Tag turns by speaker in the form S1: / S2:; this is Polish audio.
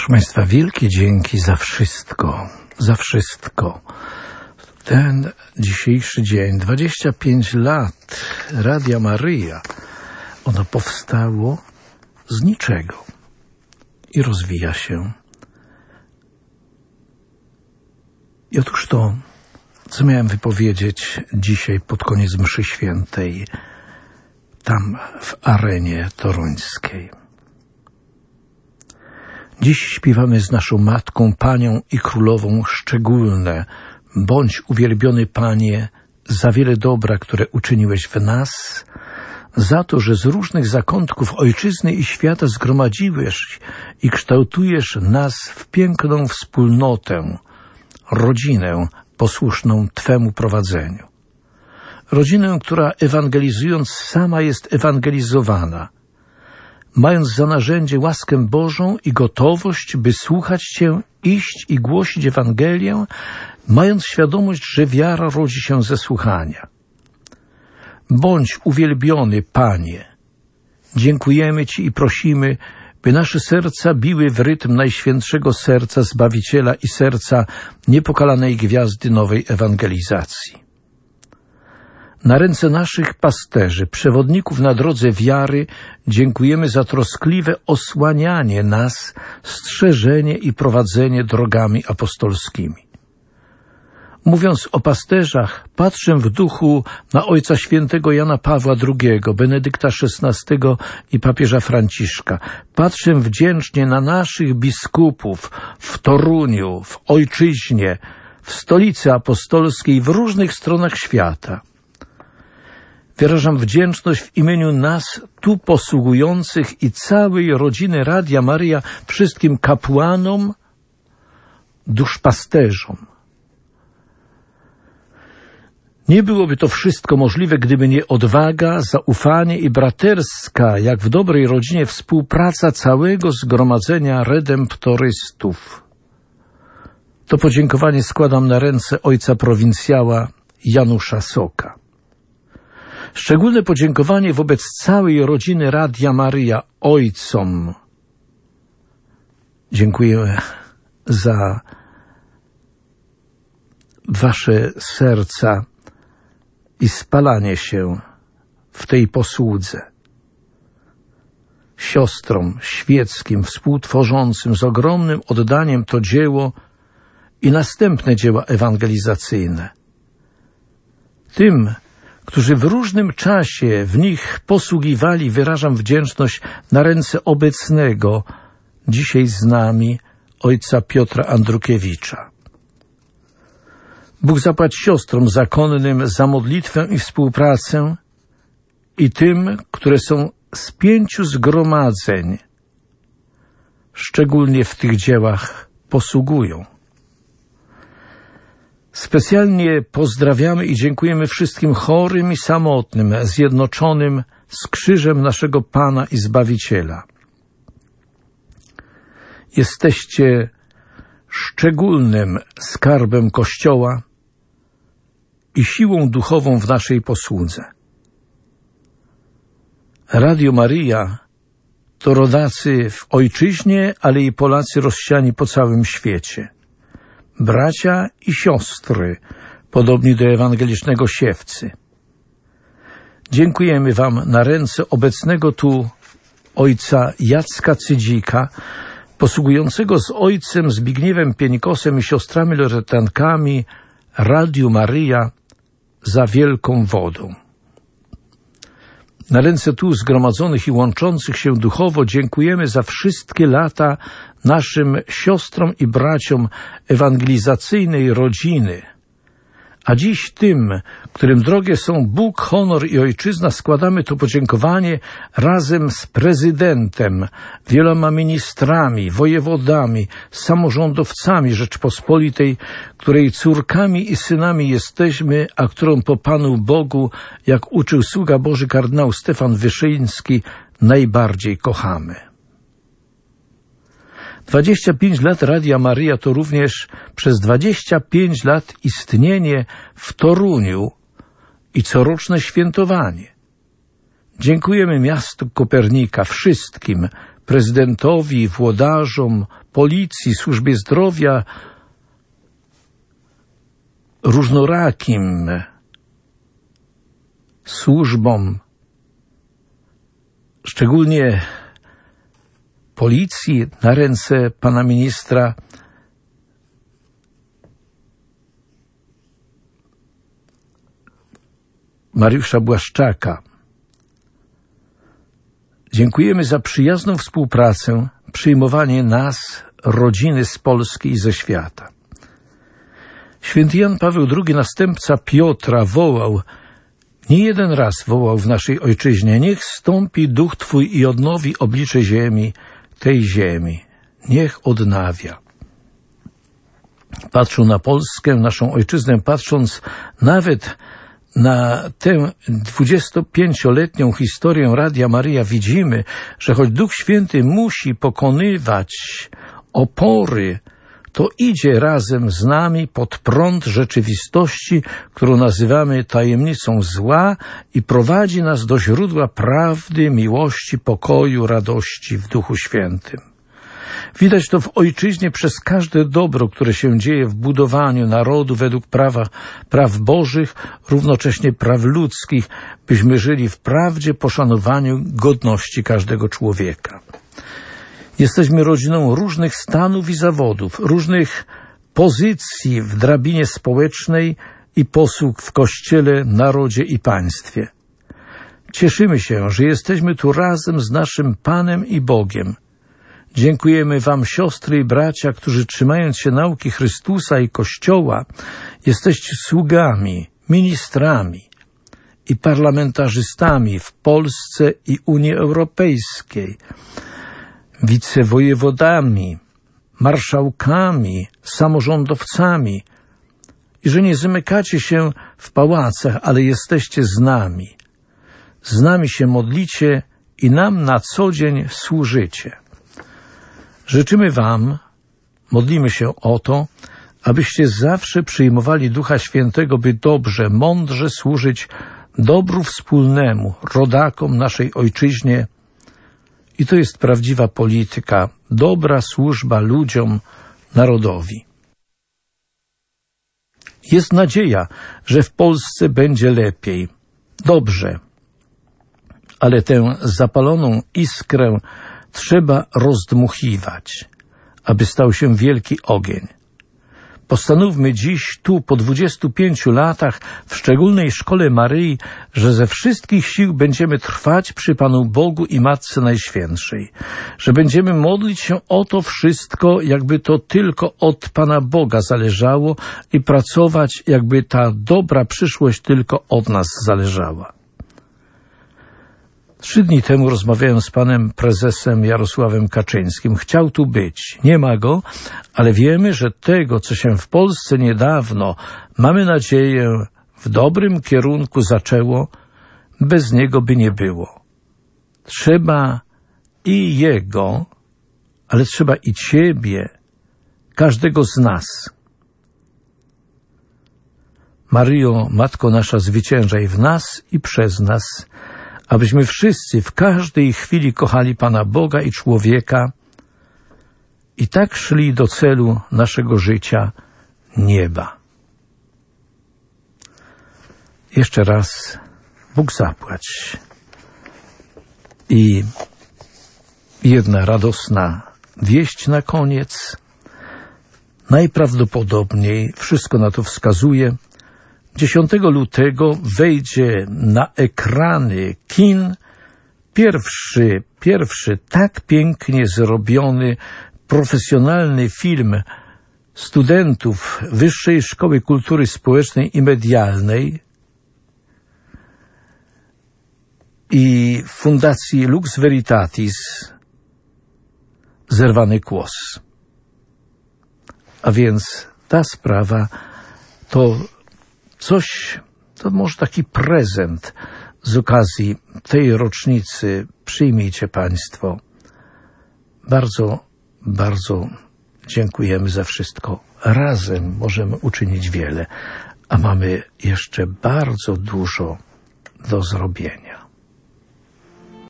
S1: Proszę Państwa, wielkie dzięki za wszystko, za wszystko. Ten dzisiejszy dzień, 25 lat Radia Maryja, ono powstało z niczego i rozwija się. I otóż to, co miałem wypowiedzieć dzisiaj pod koniec mszy świętej, tam w arenie toruńskiej. Dziś śpiewamy z naszą Matką, Panią i Królową szczególne: bądź uwielbiony, Panie, za wiele dobra, które uczyniłeś w nas, za to, że z różnych zakątków ojczyzny i świata zgromadziłeś i kształtujesz nas w piękną wspólnotę, rodzinę posłuszną Twemu prowadzeniu. Rodzinę, która ewangelizując sama jest ewangelizowana, mając za narzędzie łaskę Bożą i gotowość, by słuchać Cię, iść i głosić Ewangelię, mając świadomość, że wiara rodzi się ze słuchania. Bądź uwielbiony, Panie. Dziękujemy Ci i prosimy, by nasze serca biły w rytm Najświętszego Serca Zbawiciela i serca niepokalanej gwiazdy nowej ewangelizacji. Na ręce naszych pasterzy, przewodników na drodze wiary, dziękujemy za troskliwe osłanianie nas, strzeżenie i prowadzenie drogami apostolskimi. Mówiąc o pasterzach, patrzę w duchu na Ojca Świętego Jana Pawła II, Benedykta XVI i papieża Franciszka. Patrzę wdzięcznie na naszych biskupów w Toruniu, w Ojczyźnie, w Stolicy Apostolskiej, w różnych stronach świata. Wyrażam wdzięczność w imieniu nas tu posługujących i całej rodziny Radia Maryja wszystkim kapłanom, duszpasterzom. Nie byłoby to wszystko możliwe, gdyby nie odwaga, zaufanie i braterska, jak w dobrej rodzinie, współpraca całego zgromadzenia redemptorystów. To podziękowanie składam na ręce ojca prowincjała Janusza Soka. Szczególne podziękowanie wobec całej rodziny Radia Maryja ojcom. Dziękuję za wasze serca i spalanie się w tej posłudze. Siostrom świeckim, współtworzącym z ogromnym oddaniem to dzieło i następne dzieła ewangelizacyjne. Tym, którzy w różnym czasie w nich posługiwali, wyrażam wdzięczność na ręce obecnego, dzisiaj z nami, ojca Piotra Andrukiewicza. Bóg zapłać siostrom zakonnym za modlitwę i współpracę i tym, które są z 5 zgromadzeń, szczególnie w tych dziełach posługują. Specjalnie pozdrawiamy i dziękujemy wszystkim chorym i samotnym, zjednoczonym z krzyżem naszego Pana i Zbawiciela. Jesteście szczególnym skarbem Kościoła i siłą duchową w naszej posłudze. Radio Maryja to rodacy w ojczyźnie, ale i Polacy rozsiani po całym świecie. Bracia i siostry, podobni do ewangelicznego siewcy. Dziękujemy wam na ręce obecnego tu ojca Jacka Cydzika, posługującego z ojcem Zbigniewem Pieńkosem i siostrami loretankami Radiu Maryja za wielką wodą. Na ręce tu zgromadzonych i łączących się duchowo dziękujemy za wszystkie lata naszym siostrom i braciom ewangelizacyjnej rodziny. A dziś tym, którym drogie są Bóg, honor i ojczyzna, składamy to podziękowanie razem z prezydentem, wieloma ministrami, wojewodami, samorządowcami Rzeczpospolitej, której córkami i synami jesteśmy, a którą po Panu Bogu, jak uczył sługa Boży kardynał Stefan Wyszyński, najbardziej kochamy. 25 lat Radia Maryja to również przez 25 lat istnienie w Toruniu i coroczne świętowanie. Dziękujemy miastu Kopernika, wszystkim prezydentowi, włodarzom, policji, służbie zdrowia, różnorakim służbom, szczególnie policji, na ręce pana ministra Mariusza Błaszczaka. Dziękujemy za przyjazną współpracę, przyjmowanie nas, rodziny z Polski i ze świata. Święty Jan Paweł II, następca Piotra, nie jeden raz wołał w naszej ojczyźnie: niech stąpi duch Twój i odnowi oblicze ziemi, tej ziemi. Niech odnawia. Patrzą na Polskę, naszą ojczyznę, patrząc nawet na tę 25-letnią historię Radia Maryja, widzimy, że choć Duch Święty musi pokonywać opory, to idzie razem z nami pod prąd rzeczywistości, którą nazywamy tajemnicą zła, i prowadzi nas do źródła prawdy, miłości, pokoju, radości w Duchu Świętym. Widać to w ojczyźnie przez każde dobro, które się dzieje w budowaniu narodu według praw Bożych, równocześnie praw ludzkich, byśmy żyli w prawdzie, poszanowaniu godności każdego człowieka. Jesteśmy rodziną różnych stanów i zawodów, różnych pozycji w drabinie społecznej i posług w Kościele, narodzie i państwie. Cieszymy się, że jesteśmy tu razem z naszym Panem i Bogiem. Dziękujemy Wam, siostry i bracia, którzy, trzymając się nauki Chrystusa i Kościoła, jesteście sługami, ministrami i parlamentarzystami w Polsce i Unii Europejskiej, wicewojewodami, marszałkami, samorządowcami, i że nie zamykacie się w pałacach, ale jesteście z nami. Z nami się modlicie i nam na co dzień służycie. Życzymy Wam, modlimy się o to, abyście zawsze przyjmowali Ducha Świętego, by dobrze, mądrze służyć dobru wspólnemu, rodakom, naszej ojczyźnie. I to jest prawdziwa polityka, dobra służba ludziom, narodowi. Jest nadzieja, że w Polsce będzie lepiej, dobrze, ale tę zapaloną iskrę trzeba rozdmuchiwać, aby stał się wielki ogień. Postanówmy dziś, tu, po 25 latach, w szczególnej szkole Maryi, że ze wszystkich sił będziemy trwać przy Panu Bogu i Matce Najświętszej, że będziemy modlić się o to wszystko, jakby to tylko od Pana Boga zależało, i pracować, jakby ta dobra przyszłość tylko od nas zależała. 3 dni temu rozmawiałem z panem prezesem Jarosławem Kaczyńskim. Chciał tu być. Nie ma go, ale wiemy, że tego, co się w Polsce niedawno, mamy nadzieję, w dobrym kierunku zaczęło, bez niego by nie było. Trzeba i jego, ale trzeba i ciebie, każdego z nas. Maryjo, Matko nasza, zwyciężaj w nas i przez nas, abyśmy wszyscy w każdej chwili kochali Pana Boga i człowieka i tak szli do celu naszego życia, nieba. Jeszcze raz Bóg zapłać. I jedna radosna wieść na koniec. Najprawdopodobniej, wszystko na to wskazuje, 10 lutego wejdzie na ekrany kin pierwszy tak pięknie zrobiony, profesjonalny film studentów Wyższej Szkoły Kultury Społecznej i Medialnej i Fundacji Lux Veritatis Zerwany Kłos. A więc ta sprawa to coś, to może taki prezent z okazji tej rocznicy. Przyjmijcie Państwo. Bardzo, bardzo dziękujemy za wszystko. Razem możemy uczynić wiele, a mamy jeszcze bardzo dużo do zrobienia.